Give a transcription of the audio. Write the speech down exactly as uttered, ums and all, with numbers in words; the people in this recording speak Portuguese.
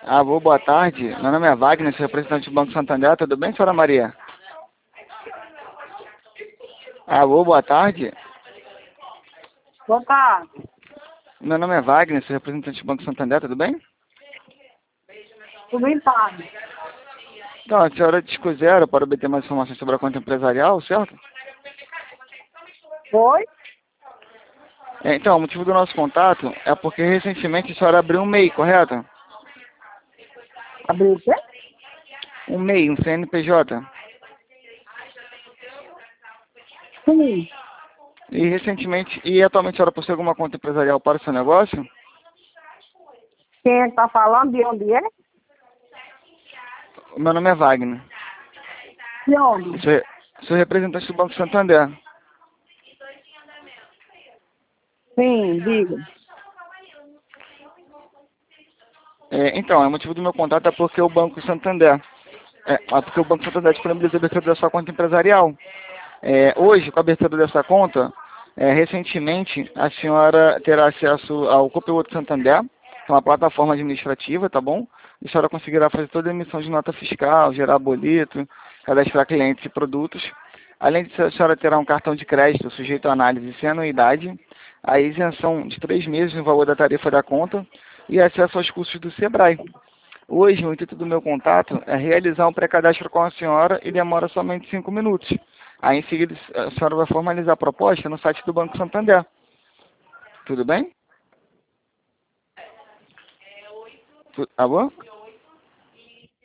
Alô, boa tarde. Meu nome é Wagner, sou representante do Banco Santander. Tudo bem, senhora Maria? Alô, boa tarde. Boa tarde. Meu nome é Wagner, sou representante do Banco Santander. Tudo bem? Tudo em paz. Então, a senhora disco zero para obter mais informações sobre a conta empresarial, certo? Foi? É, então, o motivo do nosso contato é porque recentemente a senhora abriu um M E I, correto? Abriu o quê? Um M E I, um C N P J. Sim. E recentemente, e atualmente a senhora possui alguma conta empresarial para o seu negócio? Quem é que tá falando? De onde é? O meu nome é Wagner. De onde? Sou, sou representante do Banco Santander. Sim, diga. É, então, o motivo do meu contato é porque o Banco Santander, é, é porque o Banco Santander disponibiliza a abertura da sua conta empresarial. É, hoje, com a abertura dessa conta, é, recentemente a senhora terá acesso ao Conteúdo Santander, que é uma plataforma administrativa, tá bom? E a senhora conseguirá fazer toda a emissão de nota fiscal, gerar boleto, cadastrar clientes e produtos. Além disso, a senhora terá um cartão de crédito sujeito à análise sem anuidade, a isenção de três meses no valor da tarifa da conta e acesso aos cursos do Sebrae. Hoje, o intuito do meu contato é realizar um pré-cadastro com a senhora e demora somente cinco minutos. Aí, em seguida, a senhora vai formalizar a proposta no site do Banco Santander. Tudo bem? Tu- Alô?